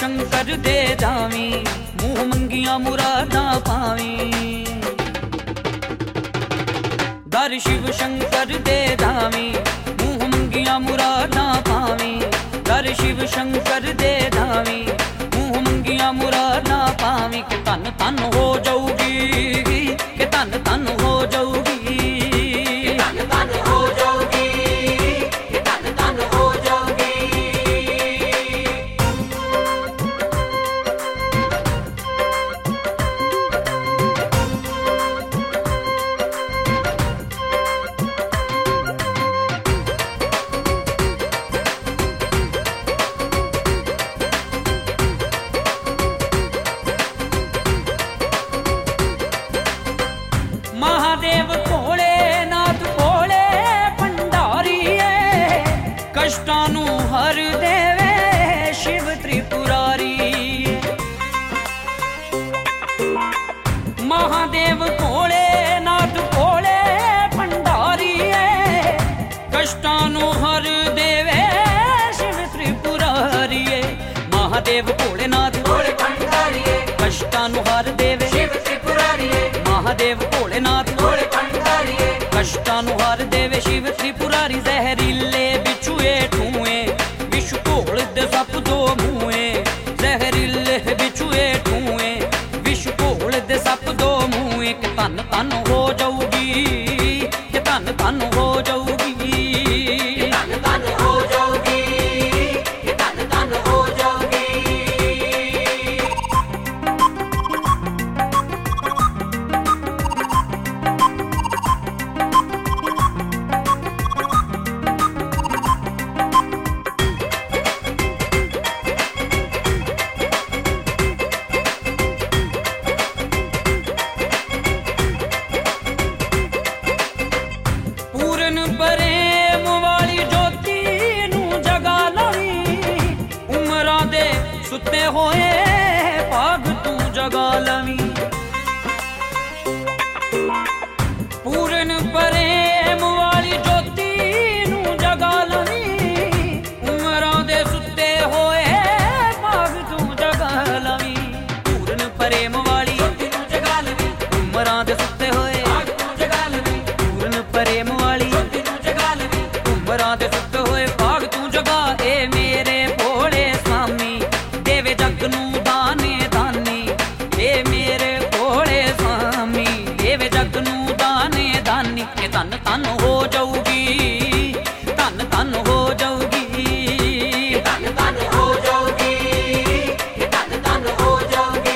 शंकर दे जावी, मुंह मंगिया मुरादा पावी। दर शिव शंकर दे जावी, मुंह मंगिया मुरादा पावी। दर शिव शंकर दे जावी, मुंह मंगिया मुरादा पावी। के तन तन हो जाऊगी, के तन तन हो जाऊगी, तन तन हो जाऊगी, के तन तन हो जाऊगी। महादेव भोले नाथ भोले भंडारीए, कष्टानु हर देवे शिव त्रिपुरारी। महादेव भोले नाथ भोले भंडारीए, कष्टानु हर देवे शिव त्रिपुरारीए। महादेव भोले नाथ भोले भंडारीए, कष्टानु हर देवे शिव त्रिपुरारीए। महादेव भोलेनाथ भोले भंडारीए, कष्टानु हर देवे शिव त्रिपुरारी। जहरीले बिछुए ठुए, विष घोल दे सप दो मुए। जहरीले बिछुए ठुए, विष घोल दे सप दो मुए। के तन तन हो जाऊगी, के तन तन हो जाऊगी, के तन तन हो जाऊगी, के तन तन हो जाऊगी। पूरन प्रेम वाली ज्योति नू जगा लवी, उमरां दे सुते होए भाग तू जगा लवी। पूरन प्रेम वाली ज्योति नू जगा लवी, उमरां दे सुते होए भाग तू जगा लवी। पूरन प्रेम वाली ज्योति नू जगा लवी, उमरां दे सुते होए भाग तू जगा लवी। पूरन प्रेम वाली ज्योति नू जगा लवी, उमरां दे सुते होए भाग तू जगा। ए मेरे भोले स्वामी देवे जग नू दाने दानी। ए मेरे भोले स्वामी देवे जग नू दाने दानी। के तन तन हो जाऊगी, तन तन हो जाऊगी, तन तन हो जाऊगी, के तन तन हो जाऊगी।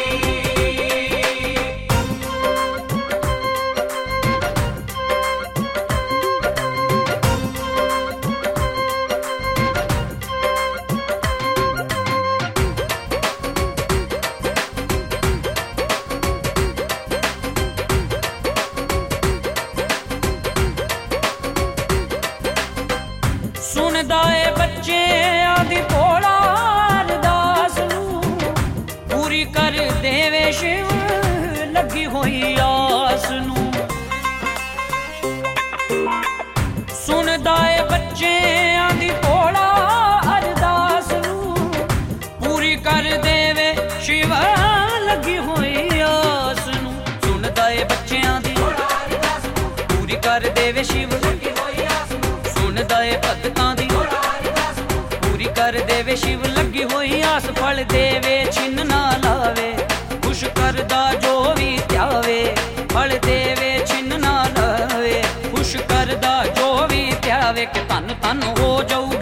सुनदा ए बच्चे आदि भोला अरदास नू, पूरी कर देवे शिव लगी होई आस नू। सुनदा ए बच्चे आदि भोला अरदास नू, पूरी कर देवे शिव लगी होई आस नू। सुनदा ए बच्चेआं दी पूरी कर देवे शिव लगी होई आस नू। सुनदा ए भगतां दी पूरी कर देवे शिव लगी होई आस। फल देवे छिन्न ना लावे, खुश करदा जो भी त्यावे। फल देवे छिन्न ना लावे, खुश करदा जो भी त्यावे। के तन तन हो जाऊगी,